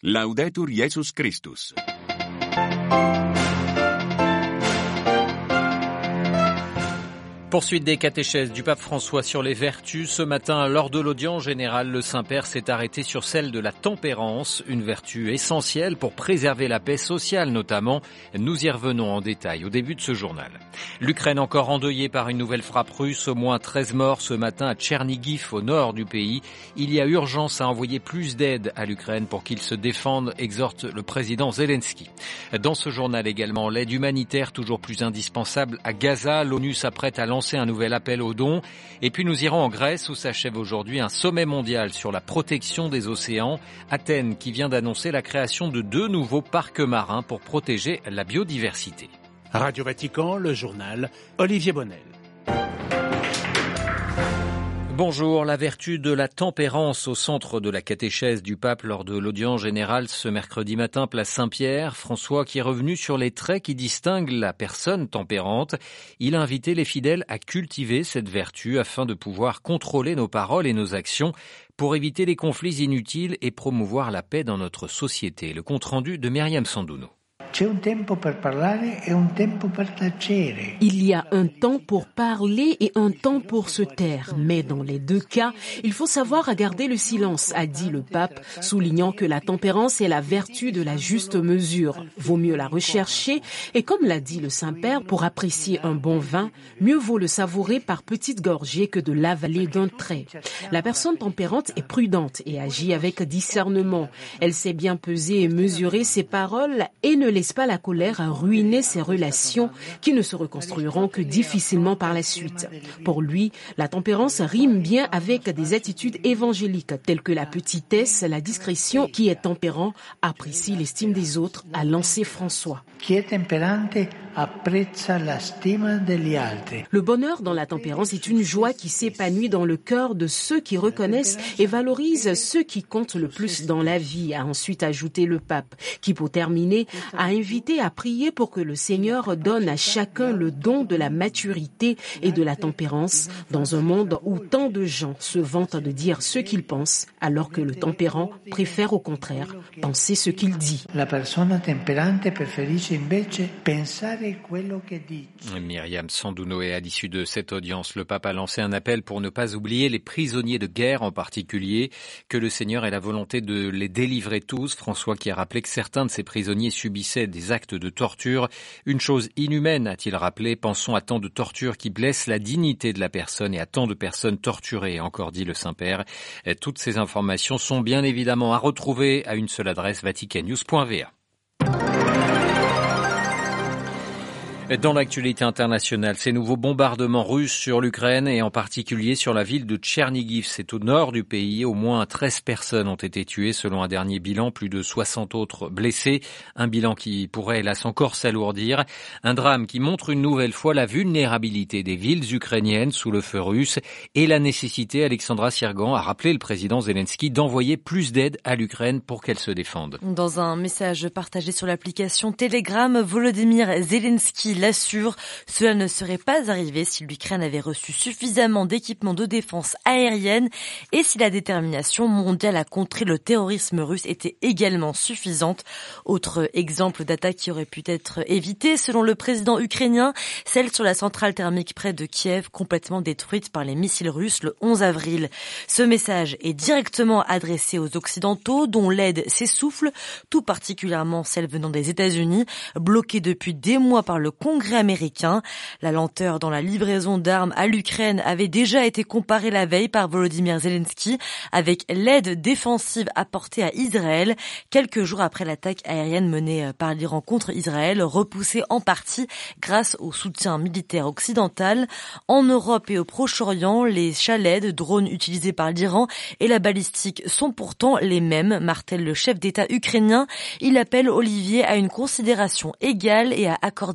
Laudetur Jesus Christus. Poursuite des catéchèses du pape François sur les vertus. Ce matin, lors de l'audience générale, le Saint-Père s'est arrêté sur celle de la tempérance, une vertu essentielle pour préserver la paix sociale notamment. Nous y revenons en détail au début de ce journal. L'Ukraine encore endeuillée par une nouvelle frappe russe, au moins 13 morts ce matin à Tchernigiv au nord du pays. Il y a urgence à envoyer plus d'aide à l'Ukraine pour qu'il se défende, exhorte le président Zelensky. Dans ce journal également, l'aide humanitaire toujours plus indispensable à Gaza. L'ONU s'apprête à lancer un nouvel appel aux dons. Et puis nous irons en Grèce où s'achève aujourd'hui un sommet mondial sur la protection des océans. Athènes qui vient d'annoncer la création de 2 nouveaux parcs marins pour protéger la biodiversité. Radio Vatican, le journal, Olivier Bonnel. Bonjour, la vertu de la tempérance au centre de la catéchèse du pape lors de l'audience générale ce mercredi matin, place Saint-Pierre. François qui est revenu sur les traits qui distinguent la personne tempérante. Il a invité les fidèles à cultiver cette vertu afin de pouvoir contrôler nos paroles et nos actions pour éviter les conflits inutiles et promouvoir la paix dans notre société. Le compte-rendu de Myriam Sandouno. Il y a un temps pour parler et un temps pour se taire. Mais dans les 2 cas, il faut savoir garder le silence, a dit le pape, soulignant que la tempérance est la vertu de la juste mesure. Vaut mieux la rechercher et comme l'a dit le Saint-Père, pour apprécier un bon vin, mieux vaut le savourer par petites gorgées que de l'avaler d'un trait. La personne tempérante est prudente et agit avec discernement. Elle sait bien peser et mesurer ses paroles et ne laisse pas la colère ruiner ses relations qui ne se reconstruiront que difficilement par la suite. Pour lui, la tempérance rime bien avec des attitudes évangéliques telles que la petitesse, la discrétion. Qui est tempérant apprécie l'estime des autres, a lancé François. Le bonheur dans la tempérance est une joie qui s'épanouit dans le cœur de ceux qui reconnaissent et valorisent ceux qui comptent le plus dans la vie, a ensuite ajouté le pape, qui pour terminer a invité à prier pour que le Seigneur donne à chacun le don de la maturité et de la tempérance dans un monde où tant de gens se vantent de dire ce qu'ils pensent alors que le tempérant préfère au contraire penser ce qu'il dit. La persona temperante preferisce invece pensare quello che dice. Myriam Sandouno, et à l'issue de cette audience, le pape a lancé un appel pour ne pas oublier les prisonniers de guerre en particulier, que le Seigneur ait la volonté de les délivrer tous. François qui a rappelé que certains de ces prisonniers subissaient des actes de torture. Une chose inhumaine, a-t-il rappelé. Pensons à tant de tortures qui blessent la dignité de la personne et à tant de personnes torturées, encore dit le Saint-Père. Toutes ces informations sont bien évidemment à retrouver à une seule adresse, vaticannews.va. Dans l'actualité internationale, ces nouveaux bombardements russes sur l'Ukraine et en particulier sur la ville de Tchernigiv. C'est au nord du pays. Au moins 13 personnes ont été tuées selon un dernier bilan, plus de 60 autres blessés. Un bilan qui pourrait hélas encore s'alourdir. Un drame qui montre une nouvelle fois la vulnérabilité des villes ukrainiennes sous le feu russe et la nécessité, Alexandra Sirgan a rappelé le président Zelensky, d'envoyer plus d'aide à l'Ukraine pour qu'elle se défende. Dans un message partagé sur l'application Telegram, Volodymyr Zelensky l'assure, cela ne serait pas arrivé si l'Ukraine avait reçu suffisamment d'équipements de défense aérienne et si la détermination mondiale à contrer le terrorisme russe était également suffisante. Autre exemple d'attaque qui aurait pu être évitée, selon le président ukrainien, celle sur la centrale thermique près de Kiev, complètement détruite par les missiles russes le 11 avril. Ce message est directement adressé aux Occidentaux, dont l'aide s'essouffle, tout particulièrement celle venant des États-Unis, bloquée depuis des mois par le Congrès américain. La lenteur dans la livraison d'armes à l'Ukraine avait déjà été comparée la veille par Volodymyr Zelensky avec l'aide défensive apportée à Israël, quelques jours après l'attaque aérienne menée par l'Iran contre Israël, repoussée en partie grâce au soutien militaire occidental. En Europe et au Proche-Orient, les chalets de drones utilisés par l'Iran et la balistique sont pourtant les mêmes, martèle le chef d'État ukrainien. Il appelle Olivier à une considération égale et à accorder la même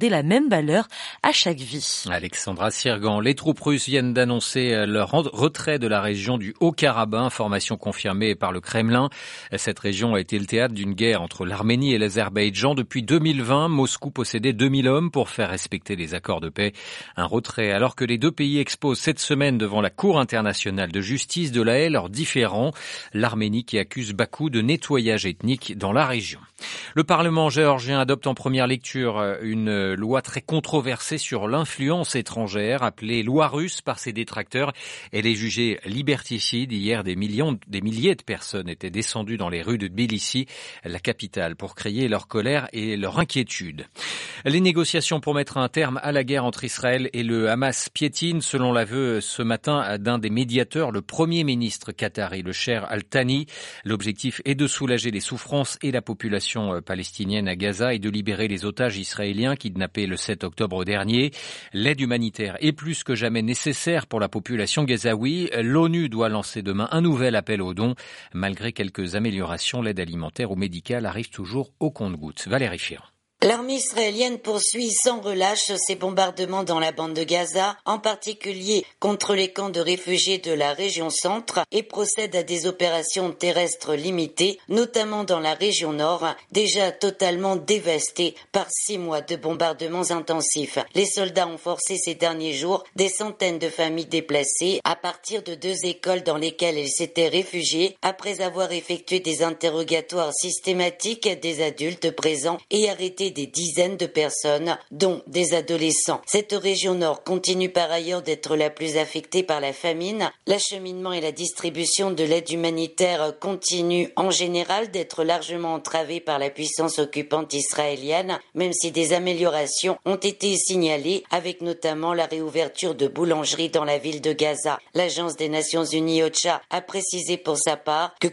bonne valeur à chaque vie. Alexandra Sirgan, les troupes russes viennent d'annoncer leur retrait de la région du Haut-Karabakh, information confirmée par le Kremlin. Cette région a été le théâtre d'une guerre entre l'Arménie et l'Azerbaïdjan. Depuis 2020, Moscou possédait 2000 hommes pour faire respecter les accords de paix. Un retrait alors que les deux pays exposent cette semaine devant la Cour internationale de justice de La Haye leurs différends. L'Arménie qui accuse Bakou de nettoyage ethnique dans la région. Le Parlement géorgien adopte en première lecture une loi très controversée sur l'influence étrangère, appelée loi russe par ses détracteurs. Elle est jugée liberticide. Hier, des milliers de personnes étaient descendues dans les rues de Tbilissi, la capitale, pour crier leur colère et leur inquiétude. Les négociations pour mettre un terme à la guerre entre Israël et le Hamas piétinent, selon l'aveu ce matin d'un des médiateurs, le Premier ministre qatari, le Cheikh Al-Thani. L'objectif est de soulager les souffrances et la population palestinienne à Gaza et de libérer les otages israéliens kidnappés le 7 octobre dernier. L'aide humanitaire est plus que jamais nécessaire pour la population gazaoui. L'ONU doit lancer demain un nouvel appel aux dons. Malgré quelques améliorations, l'aide alimentaire ou médicale arrive toujours au compte-gouttes. Valérie Ferrand. L'armée israélienne poursuit sans relâche ses bombardements dans la bande de Gaza, en particulier contre les camps de réfugiés de la région centre, et procède à des opérations terrestres limitées, notamment dans la région nord, déjà totalement dévastée par 6 mois de bombardements intensifs. Les soldats ont forcé ces derniers jours des centaines de familles déplacées à partir de 2 écoles dans lesquelles elles s'étaient réfugiées, après avoir effectué des interrogatoires systématiques des adultes présents et arrêté des dizaines de personnes, dont des adolescents. Cette région nord continue par ailleurs d'être la plus affectée par la famine. L'acheminement et la distribution de l'aide humanitaire continuent en général d'être largement entravés par la puissance occupante israélienne, même si des améliorations ont été signalées, avec notamment la réouverture de boulangeries dans la ville de Gaza. L'Agence des Nations Unies OCHA a précisé pour sa part que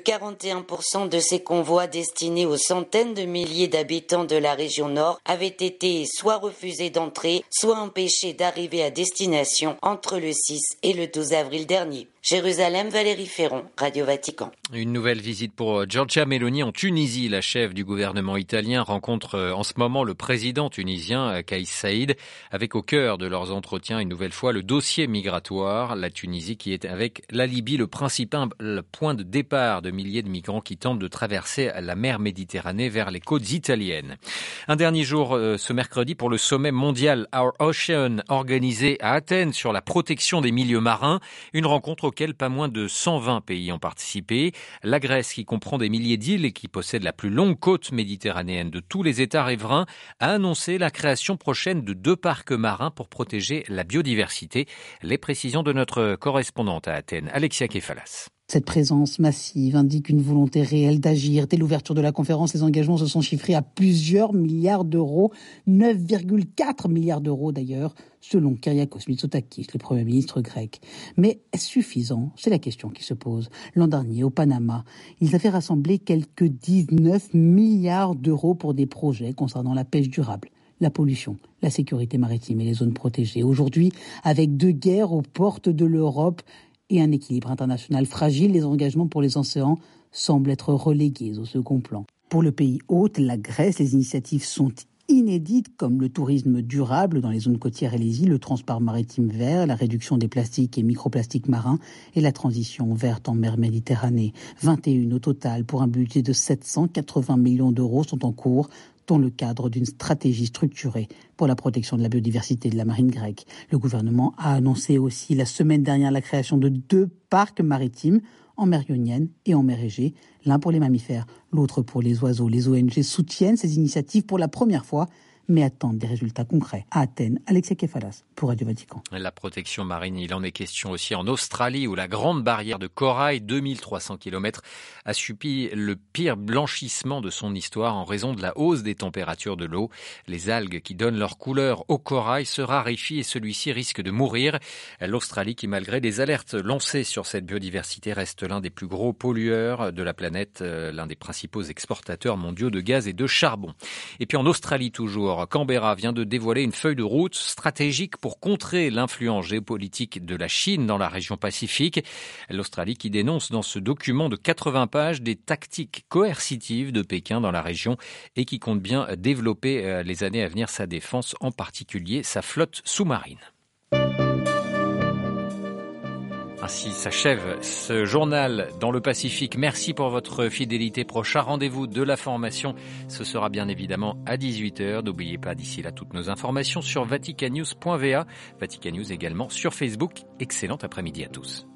41% de ces convois destinés aux centaines de milliers d'habitants de la région nord avaient été soit refusés d'entrer, soit empêchés d'arriver à destination entre le 6 et le 12 avril dernier. Jérusalem, Valérie Ferron, Radio Vatican. Une nouvelle visite pour Giorgia Meloni en Tunisie. La chef du gouvernement italien rencontre en ce moment le président tunisien Kais Saïed, avec au cœur de leurs entretiens une nouvelle fois le dossier migratoire. La Tunisie qui est avec la Libye le principal point de départ de milliers de migrants qui tentent de traverser la mer Méditerranée vers les côtes italiennes. Un dernier jour ce mercredi pour le sommet mondial Our Ocean organisé à Athènes sur la protection des milieux marins. Une rencontre auquel pas moins de 120 pays ont participé. La Grèce, qui comprend des milliers d'îles et qui possède la plus longue côte méditerranéenne de tous les États riverains, a annoncé la création prochaine de 2 parcs marins pour protéger la biodiversité. Les précisions de notre correspondante à Athènes, Alexia Kefalas. Cette présence massive indique une volonté réelle d'agir. Dès l'ouverture de la conférence, les engagements se sont chiffrés à plusieurs milliards d'euros, 9,4 milliards d'euros d'ailleurs, selon Kyriakos Mitsotakis, le Premier ministre grec. Mais est-ce suffisant ? C'est la question qui se pose. L'an dernier, au Panama, ils avaient rassemblé quelques 19 milliards d'euros pour des projets concernant la pêche durable, la pollution, la sécurité maritime et les zones protégées. Aujourd'hui, avec 2 guerres aux portes de l'Europe et un équilibre international fragile, les engagements pour les océans semblent être relégués au second plan. Pour le pays hôte, la Grèce, les initiatives sont inédites comme le tourisme durable dans les zones côtières et les îles, le transport maritime vert, la réduction des plastiques et microplastiques marins et la transition verte en mer Méditerranée. 21 au total pour un budget de 780 millions d'euros sont en cours dans le cadre d'une stratégie structurée pour la protection de la biodiversité de la marine grecque. Le gouvernement a annoncé aussi la semaine dernière la création de 2 parcs maritimes en mer Ionienne et en mer Égée, l'un pour les mammifères, l'autre pour les oiseaux. Les ONG soutiennent ces initiatives pour la première fois, mais attendent des résultats concrets. À Athènes, Alexia Kefalas pour Radio Vatican. La protection marine, il en est question aussi en Australie, où la grande barrière de corail, 2300 km, a subi le pire blanchissement de son histoire en raison de la hausse des températures de l'eau. Les algues qui donnent leur couleur au corail se raréfient et celui-ci risque de mourir. L'Australie, qui malgré des alertes lancées sur cette biodiversité, reste l'un des plus gros pollueurs de la planète, l'un des principaux exportateurs mondiaux de gaz et de charbon. Et puis en Australie toujours, D'abord, Canberra vient de dévoiler une feuille de route stratégique pour contrer l'influence géopolitique de la Chine dans la région Pacifique. L'Australie qui dénonce dans ce document de 80 pages des tactiques coercitives de Pékin dans la région et qui compte bien développer les années à venir sa défense, en particulier sa flotte sous-marine. Ainsi s'achève ce journal dans le Pacifique. Merci pour votre fidélité. Prochain rendez-vous de la formation, ce sera bien évidemment à 18h. N'oubliez pas d'ici là toutes nos informations sur vaticannews.va. Vatican News également sur Facebook. Excellent après-midi à tous.